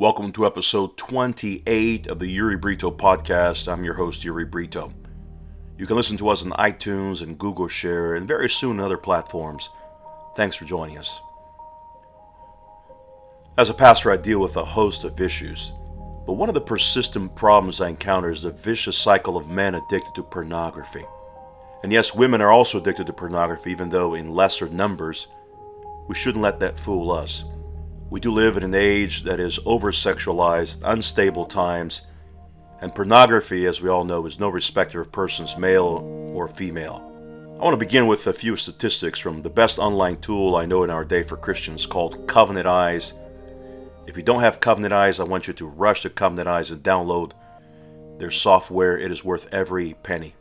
Welcome to episode 28 of the Yuri Brito podcast. I'm your host, Yuri Brito. You can listen to us on iTunes and Google Share and very soon other platforms. Thanks for joining us. As a pastor, I deal with a host of issues, but one of the persistent problems I encounter is the vicious cycle of men addicted to pornography. And yes, women are also addicted to pornography, even though in lesser numbers. We shouldn't let that fool us. We do live in an age that is over-sexualized, unstable times, and pornography, as we all know, is no respecter of persons, male or female. I want to begin with a few statistics from the best online tool I know in our day for Christians called Covenant Eyes. If you don't have Covenant Eyes, I want you to rush to Covenant Eyes and download their software. It is worth every penny.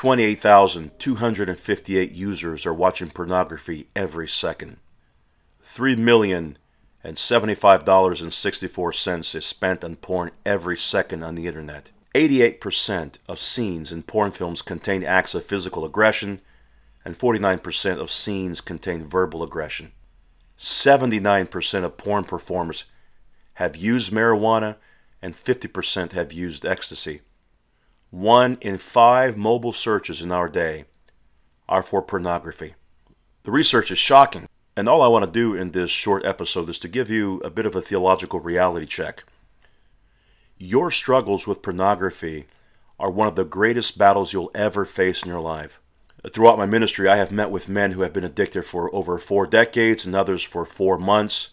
28,258 users are watching pornography every second. $3,075.64 is spent on porn every second on the internet. 88% of scenes in porn films contain acts of physical aggression, and 49% of scenes contain verbal aggression. 79% of porn performers have used marijuana, and 50% have used ecstasy. 1 in 5 mobile searches in our day are for pornography. The research is shocking. And all I want to do in this short episode is to give you a bit of a theological reality check. Your struggles with pornography are one of the greatest battles you'll ever face in your life. Throughout my ministry, I have met with men who have been addicted for over 4 decades and others for 4 months.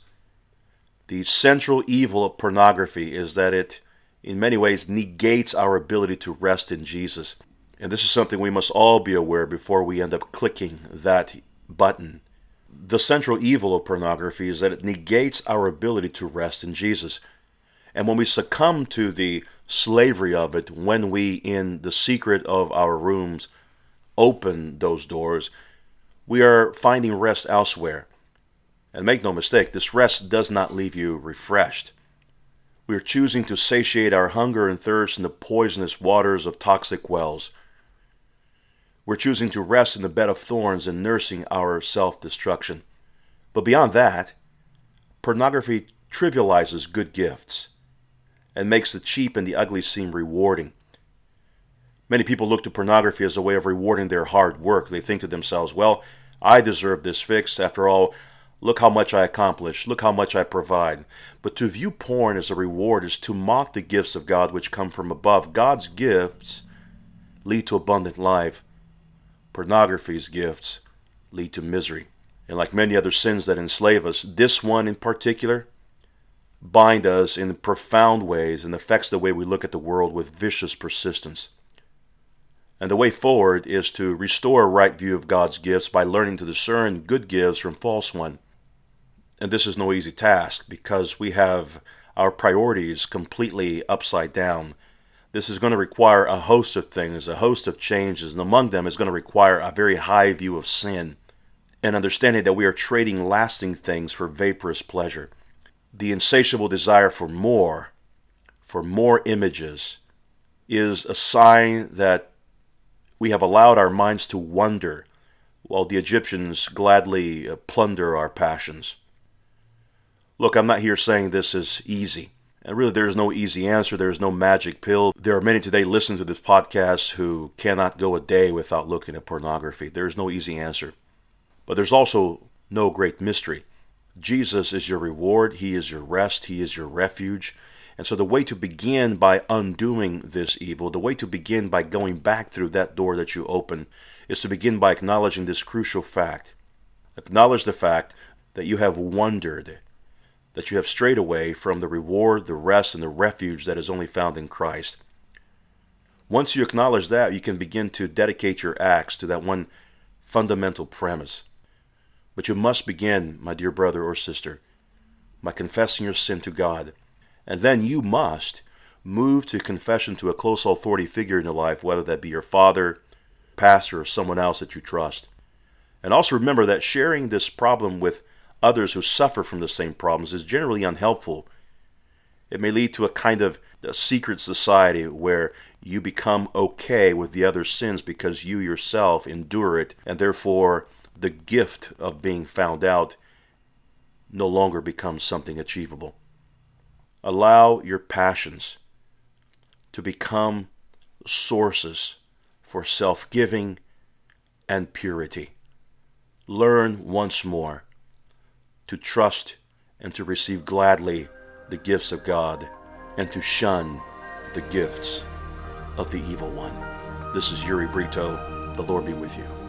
The central evil of pornography is that it, in many ways, negates our ability to rest in Jesus. And this is something we must all be aware before we end up clicking that button. The central evil of pornography is that it negates our ability to rest in Jesus. And when we succumb to the slavery of it, when we, in the secret of our rooms, open those doors, we are finding rest elsewhere. And make no mistake, this rest does not leave you refreshed. We are choosing to satiate our hunger and thirst in the poisonous waters of toxic wells. We're choosing to rest in the bed of thorns and nursing our self-destruction. But beyond that, pornography trivializes good gifts and makes the cheap and the ugly seem rewarding. Many people look to pornography as a way of rewarding their hard work. They think to themselves, well, I deserve this fix. After all, look how much I accomplish. Look how much I provide. But to view porn as a reward is to mock the gifts of God which come from above. God's gifts lead to abundant life. Pornography's gifts lead to misery. And like many other sins that enslave us, this one in particular binds us in profound ways and affects the way we look at the world with vicious persistence. And the way forward is to restore a right view of God's gifts by learning to discern good gifts from false ones. And this is no easy task because we have our priorities completely upside down. This is going to require a host of things, a host of changes, and among them is going to require a very high view of sin and understanding that we are trading lasting things for vaporous pleasure. The insatiable desire for more images, is a sign that we have allowed our minds to wander while the Egyptians gladly plunder our passions. Look, I'm not here saying this is easy. And really, there's no easy answer. There's no magic pill. There are many today listening to this podcast who cannot go a day without looking at pornography. There's no easy answer. But there's also no great mystery. Jesus is your reward. He is your rest. He is your refuge. And so the way to begin by undoing this evil, the way to begin by going back through that door that you open, is to begin by acknowledging this crucial fact. Acknowledge the fact that you have wandered, that you have strayed away from the reward, the rest, and the refuge that is only found in Christ. Once you acknowledge that, you can begin to dedicate your acts to that one fundamental premise. But you must begin, my dear brother or sister, by confessing your sin to God. And then you must move to confession to a close authority figure in your life, whether that be your father, pastor, or someone else that you trust. And also remember that sharing this problem with others who suffer from the same problems is generally unhelpful. It may lead to a kind of a secret society where you become okay with the other's sins because you yourself endure it, and therefore the gift of being found out no longer becomes something achievable. Allow your passions to become sources for self-giving and purity. Learn once more to trust and to receive gladly the gifts of God and to shun the gifts of the evil one. This is Yuri Brito. The Lord be with you.